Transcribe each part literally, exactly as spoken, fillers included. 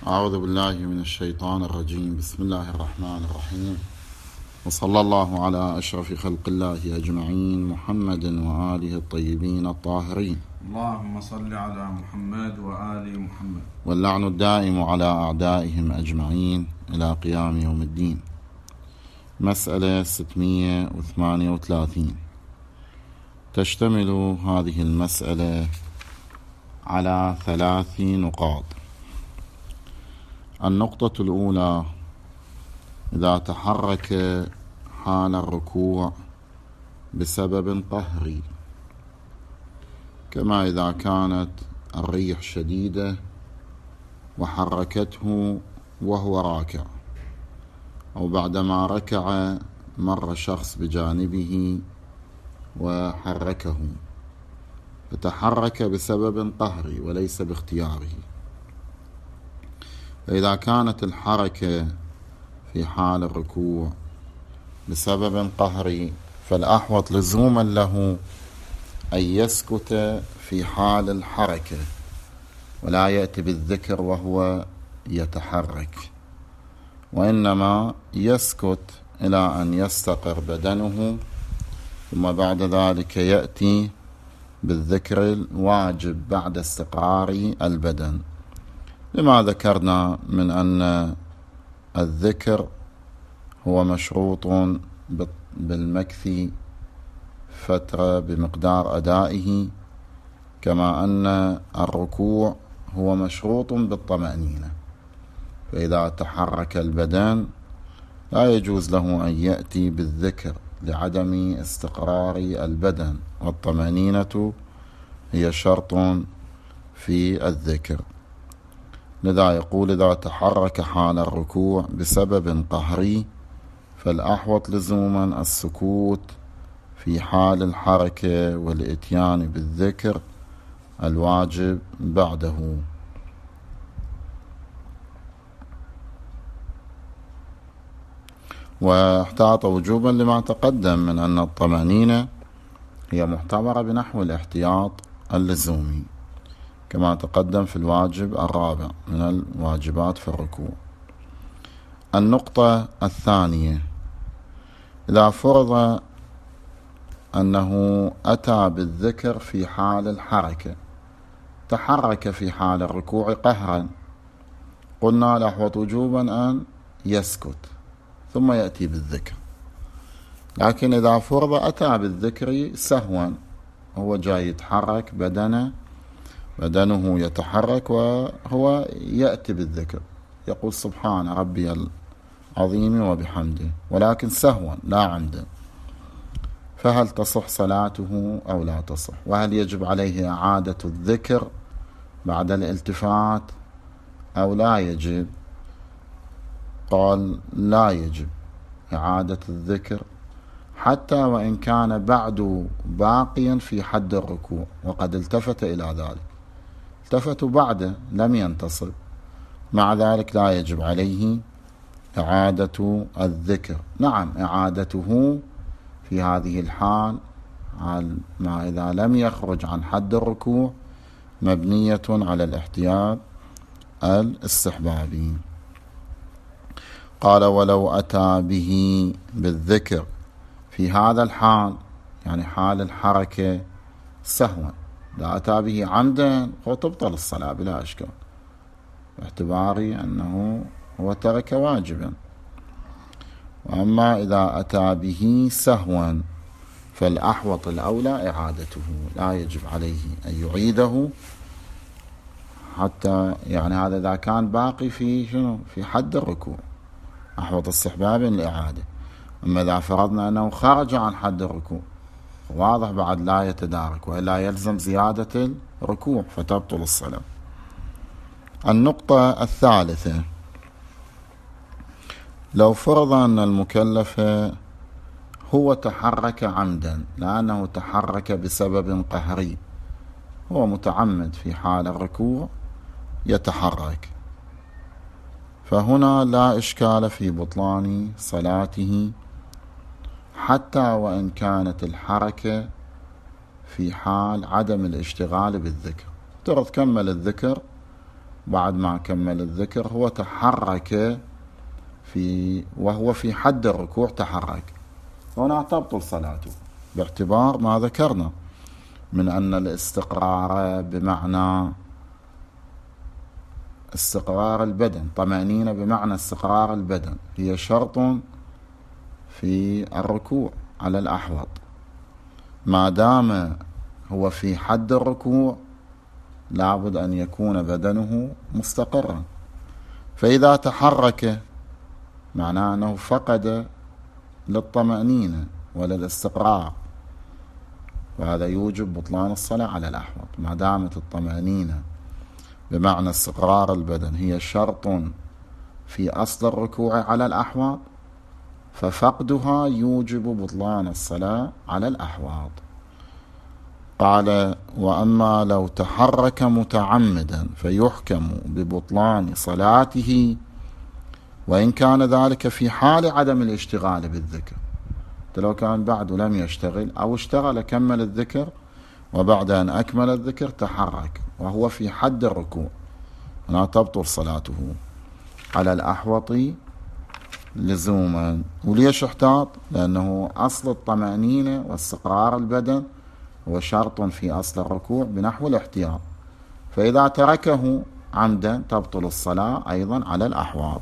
أعوذ بالله من الشيطان الرجيم. بسم الله الرحمن الرحيم، وصلى الله على أشرف خلق الله أجمعين، محمد وآله الطيبين الطاهرين. اللهم صل على محمد وآل محمد. واللعن الدائم على أعدائهم أجمعين إلى قيام يوم الدين. مسألة ستمائة وثمانية وثلاثين. تشتمل هذه المسألة على ثلاث نقاط. النقطة الأولى: إذا تحرك حال الركوع بسبب قهري، كما إذا كانت الريح شديدة وحركته وهو راكع، أو بعدما ركع مر شخص بجانبه وحركه، فتحرك بسبب قهري وليس باختياره. فإذا كانت الحركة في حال الركوع بسبب قهري، فالأحوط لزوما له أن يسكت في حال الحركة ولا يأتي بالذكر وهو يتحرك، وإنما يسكت إلى أن يستقر بدنه، ثم بعد ذلك يأتي بالذكر الواجب بعد استقرار البدن، لما ذكرنا من أن الذكر هو مشروط بالمكث فترة بمقدار أدائه، كما أن الركوع هو مشروط بالطمأنينة. فإذا تحرك البدن لا يجوز له أن يأتي بالذكر لعدم استقرار البدن، والطمأنينة هي شرط في الذكر. لذا يقول: إذا تحرك حال الركوع بسبب قهري، فالأحوط لزوما السكوت في حال الحركة والإتيان بالذكر الواجب بعده. واحتاط وجوبا لما تقدم من أن الطمأنينة هي معتبرة بنحو الاحتياط اللزومي، كما تقدم في الواجب الرابع من الواجبات في الركوع. النقطة الثانية: إذا فرض أنه أتى بالذكر في حال الحركة، تحرك في حال الركوع قهرا، قلنا الأحوط وجوبا أن يسكت ثم يأتي بالذكر. لكن إذا فرض أتى بالذكر سهوا، هو جاي يتحرك بدنه بدنه يتحرك وهو يأتي بالذكر، يقول سبحان ربي العظيم وبحمده، ولكن سهوا لا عنده، فهل تصح صلاته أو لا تصح؟ وهل يجب عليه إعادة الذكر بعد الالتفات أو لا يجب؟ قال: لا يجب إعادة الذكر، حتى وإن كان بعد باقيا في حد الركوع وقد التفت إلى ذلك، التفت بعده لم ينتصب، مع ذلك لا يجب عليه إعادة الذكر. نعم، إعادته في هذه الحال ما إذا لم يخرج عن حد الركوع مبنية على الاحتياط الاستحبابي. قال: ولو أتى به بالذكر في هذا الحال، يعني حال الحركة، سهوا، لا أتى به عمدا فتبطل الصلاة بلا إشكال، باعتبار أنه هو ترك واجبا. وأما إذا أتى به سهوا فالأحوط الأولى إعادته، لا يجب عليه أن يعيده، حتى يعني هذا إذا كان باقي في شنو في حد الركوع، أحوط استحباب الإعادة. أما إذا فرضنا أنه خرج عن حد الركوع، واضح بعد لا يتدارك، وإلا يلزم زيادة الركوع فتبطل الصلاة. النقطة الثالثة: لو فرض أن المكلف هو تحرك عمدا، لأنه تحرك بسبب قهري، هو متعمد في حال الركوع يتحرك، فهنا لا إشكال في بطلان صلاته، حتى وإن كانت الحركة في حال عدم الاشتغال بالذكر. افترض كمل الذكر بعد ما كمل الذكر هو تحرك في وهو في حد الركوع تحرك، هنا تبطل صلاته باعتبار ما ذكرنا من أن الاستقرار بمعنى استقرار البدن، طمأنينة بمعنى استقرار البدن هي شرط في الركوع على الأحوط. ما دام هو في حد الركوع لابد أن يكون بدنه مستقرا، فإذا تحرك معناه أنه فقد للطمأنينة وللاستقرار، وهذا يوجب بطلان الصلاة على الأحوط. ما دامت الطمأنينة بمعنى استقرار البدن هي شرط في أصل الركوع على الأحوط، ففقدها يوجب بطلان الصلاة على الأحوط. قال: وأما لو تحرك متعمدا فيحكم ببطلان صلاته وإن كان ذلك في حال عدم الاشتغال بالذكر. لو كان بعده لم يشتغل أو اشتغل كمل الذكر، وبعد أن أكمل الذكر تحرك وهو في حد الركوع، هنا تبطل صلاته على الأحوط لزوما. وليش احتاط؟ لأنه أصل الطمأنينة واستقرار البدن هو شرط في أصل الركوع بنحو الاحتياط، فإذا تركه عمدا تبطل الصلاة أيضا على الأحواط.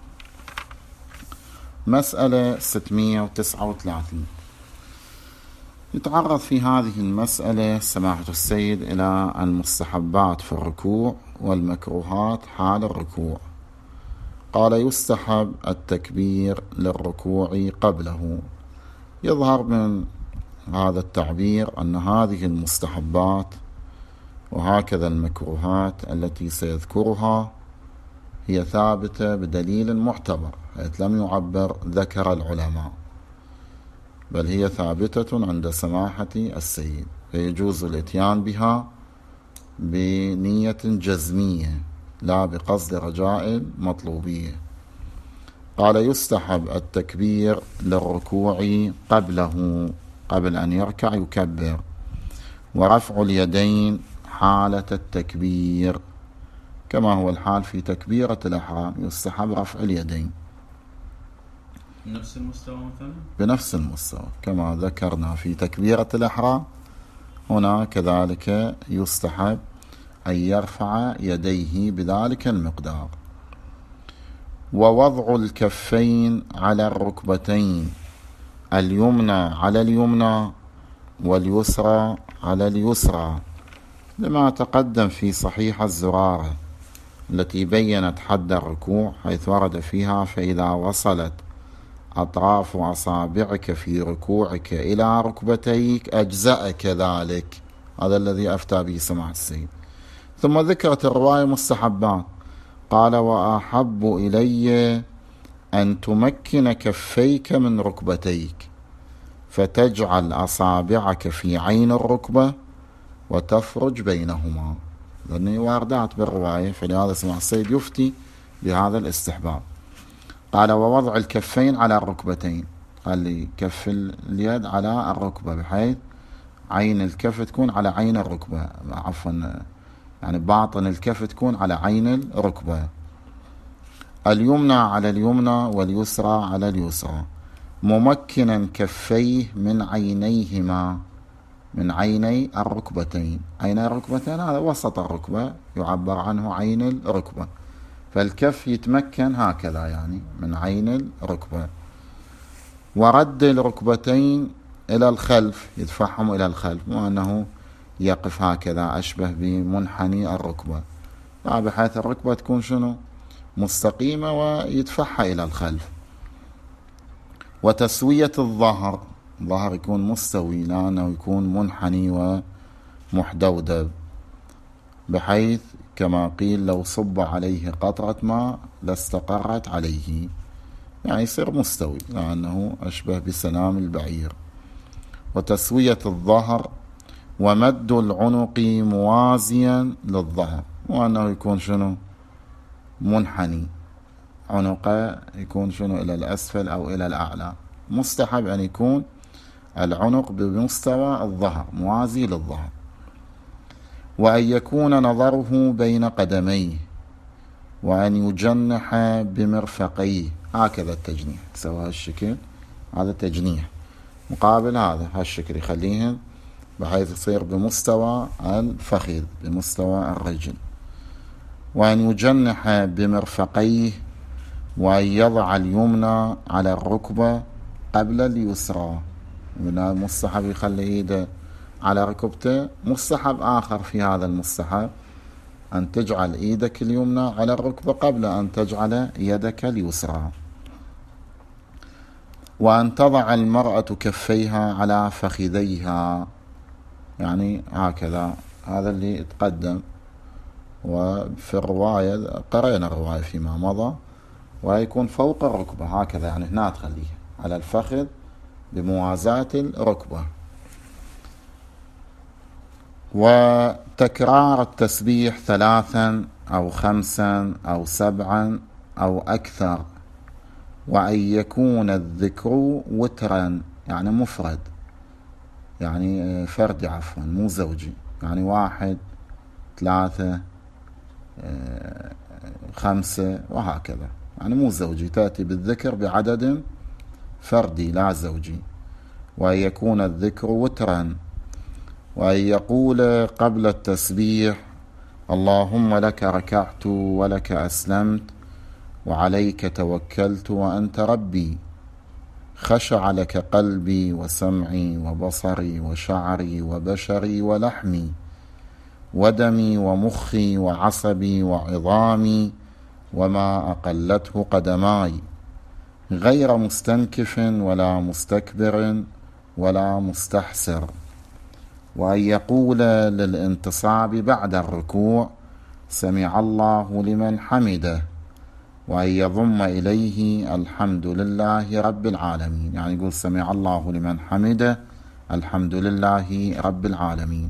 مسألة ستمائة وتسعة وثلاثين يتعرض في هذه المسألة سماحة السيد إلى المستحبات في الركوع والمكروهات حال الركوع. قال: يستحب التكبير للركوع قبله. يظهر من هذا التعبير أن هذه المستحبات وهكذا المكروهات التي سيذكرها هي ثابتة بدليل معتبر، حيث لم يعبر ذكر العلماء، بل هي ثابتة عند سماحة السيد، فيجوز الاتيان بها بنية جزمية لا بقصد رجاء مطلوبية. قال: يستحب التكبير للركوع قبله، قبل أن يركع يكبر، ورفع اليدين حالة التكبير كما هو الحال في تكبيرة الإحرام، يستحب رفع اليدين بنفس المستوى مثلا؟ بنفس المستوى كما ذكرنا في تكبيرة الإحرام، هنا كذلك يستحب أن يرفع يديه بذلك المقدار. ووضع الكفين على الركبتين، اليمنى على اليمنى واليسرى على اليسرى، لما تقدم في صحيح الزرارة التي بيّنت حد الركوع، حيث ورد فيها: فإذا وصلت أطراف أصابعك في ركوعك إلى ركبتيك أجزأك ذلك. هذا الذي أفتى به سماحة السيد. ثم ذكرت الرواية مستحبات، قال: وأحب إلي أن تمكن كفيك من ركبتيك فتجعل أصابعك في عين الركبة وتفرج بينهما، لأنه واردات بالرواية، فلهذا سماحة السيد يفتي بهذا الاستحباب. قال: ووضع الكفين على الركبتين، قال لي كف اليد على الركبة بحيث عين الكف تكون على عين الركبة، عفوا يعني باطن الكف تكون على عين الركبة. اليمنى على اليمنى واليسرى على اليسرى، ممكنا كفيه من عينيهما، من عيني الركبتين. عين الركبتين هذا وسط الركبة يعبر عنه عين الركبة، فالكف يتمكن هكذا يعني من عين الركبة. ورد الركبتين إلى الخلف، يدفعهم إلى الخلف، مو أنه يقف هكذا أشبه بمنحني الركبة، لا، بحيث الركبة تكون شنو مستقيمة ويدفعها إلى الخلف. وتسوية الظهر، الظهر يكون مستوي لأنه يكون منحني ومحدودب، بحيث كما قيل: لو صب عليه قطرة ماء لاستقرت عليه، يعني يصير مستوي لأنه أشبه بسنام البعير. وتسوية الظهر، ومد العنق موازيا للظهر، وأنه يكون شنو منحني، عنقه يكون شنو إلى الأسفل أو إلى الأعلى. مستحب أن يكون العنق بمستوى الظهر موازي للظهر. وأن يكون نظره بين قدميه، وأن يجنح بمرفقيه، هكذا التجنيح، سوى هالشكل، هذا تجنيح. مقابل هذا هالشكل يخليهن بحيث يصير بمستوى الفخذ، بمستوى الرجل. وأن يجنح بمرفقيه، وأن يضع اليمنى على الركبة قبل اليسرى. من المستحب يخلي ايده على ركبته. مستحب آخر في هذا المستحب أن تجعل ايدك اليمنى على الركبة قبل أن تجعل يدك اليسرى. وأن تضع المرأة كفيها على فخذيها، يعني هكذا، هذا اللي يتقدم. وفي الرواية قرأنا الرواية فيما مضى، ويكون فوق الركبة هكذا، يعني هنا تخليه على الفخذ بموازاة الركبة. وتكرار التسبيح ثلاثا أو خمسا أو سبعا أو أكثر. وأن يكون الذكر وترا، يعني مفرد، يعني فردي عفوا، مو زوجي، يعني واحد ثلاثة خمسة وهكذا، يعني مو زوجي، تأتي بالذكر بعدد فردي لا زوجي. وأن يكون الذكر وترا. وأن يقول قبل التسبيح: اللهم لك ركعت ولك أسلمت وعليك توكلت وأنت ربي، خشع لك قلبي وسمعي وبصري وشعري وبشري ولحمي ودمي ومخي وعصبي وعظامي وما أقلته قدماي، غير مستنكف ولا مستكبر ولا مستحسر. وأن يقول للانتصاب بعد الركوع: سمع الله لمن حمده. وأن يضم إليه: الحمد لله رب العالمين، يعني يقول سمع الله لمن حمده، الحمد لله رب العالمين.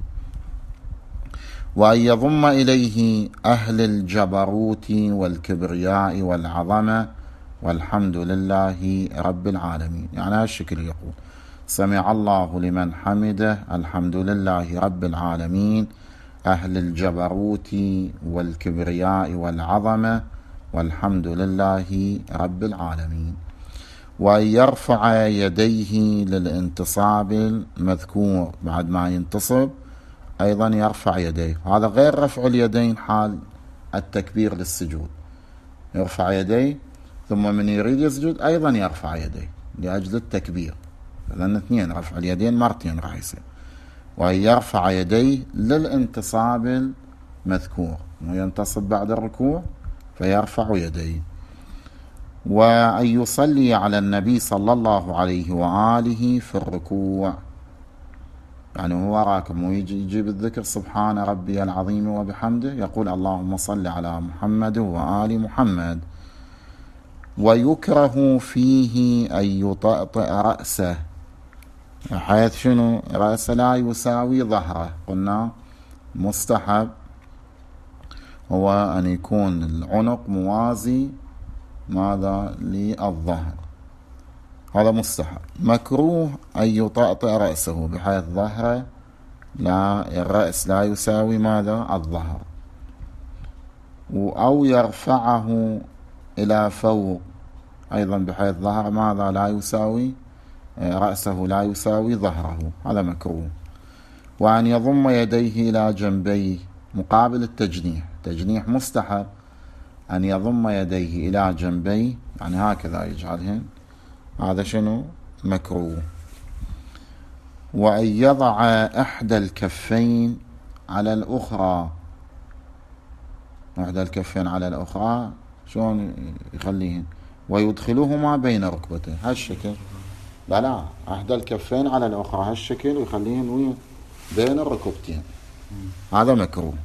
وأن يضم إليه: أهل الجبروت والكبرياء والعظمة والحمد لله رب العالمين، يعني هالشكل يقول سمع الله لمن حمده، الحمد لله رب العالمين، أهل الجبروت والكبرياء والعظمة والحمد لله رب العالمين. وأن يرفع يديه للانتصاب المذكور، بعد ما ينتصب أيضا يرفع يديه، هذا غير رفع اليدين حال التكبير للسجود، يرفع يديه ثم من يريد يسجد أيضا يرفع يديه لأجل التكبير، لأن اثنين رفع اليدين مرتين راح يصير. وأن يرفع يديه للانتصاب المذكور، وينتصب بعد الركوع فيرفع يديه. وأن يصلي على النبي صلى الله عليه وآله في الركوع، يعني هو راكب ويجي يجيب الذكر سبحان ربي العظيم وبحمده، يقول اللهم صل على محمد وآل محمد. ويكره فيه أن يطأطئ رأسه، حيث شنو رأسه لا يساوي ظهره، قلنا مستحب هو أن يكون العنق موازي ماذا للظهر، هذا مستحب. مكروه أن يطأطئ رأسه بحيث ظهره لا الرأس لا يساوي ماذا الظهر، أو يرفعه إلى فوق أيضا بحيث ظهر ماذا لا يساوي رأسه لا يساوي ظهره، هذا مكروه. وأن يضم يديه إلى جنبيه مقابل التجنيح، تجنيح مستحب أن يضم يديه إلى جنبيه، يعني هكذا يجعلهن، هذا شنو مكروه. وأن يضع إحدى الكفين على الأخرى، إحدى الكفين على الأخرى شلون يخليهن؟ ويدخلهما بين ركبته، هالشكل، لا لا إحدى الكفين على الأخرى هالشكل ويخليهن وين بين الركبتين، هذا مكروه.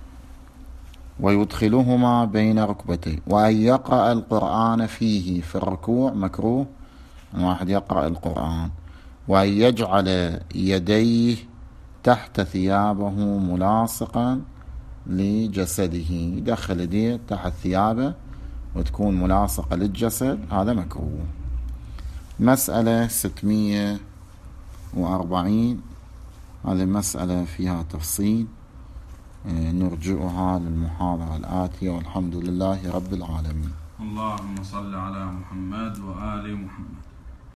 ويدخلهما بين ركبتيه. وأن يقرأ القرآن فيه في الركوع مكروه أن واحد يقرأ القرآن. وأن يجعل يديه تحت ثيابه ملاصقا لجسده، يدخل يديه تحت ثيابه وتكون ملاصقة للجسد، هذا مكروه. مسألة ستمية وأربعين، هذه مسألة فيها تفصيل، نرجئها للمحاضرة الآتية، والحمد لله رب العالمين. اللهم صل على محمد وآل محمد.